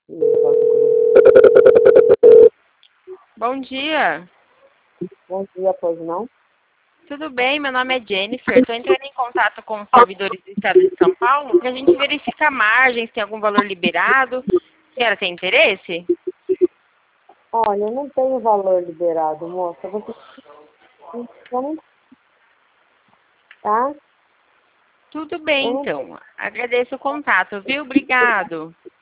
Bom dia. Bom dia, pois não? Tudo bem? Meu nome é Jennifer. Estou entrando em contato com os servidores do Estado de São Paulo para a gente verificar a margem, se tem algum valor liberado. A senhora tem interesse? Olha, eu não tenho valor liberado, moça. Você não, tá? Tudo bem, então. Agradeço o contato, viu? Obrigado.